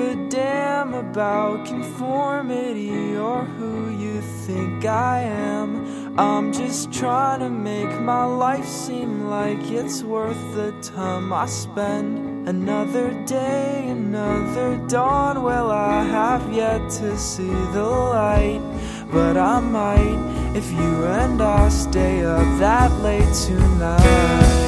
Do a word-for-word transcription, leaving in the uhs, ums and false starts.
a damn about conformity or who you think I am. I'm just trying to make my life seem like it's worth the time I spend. Another day, another dawn. Well, I have yet to see the light, but I might if you and I stay up that late tonight.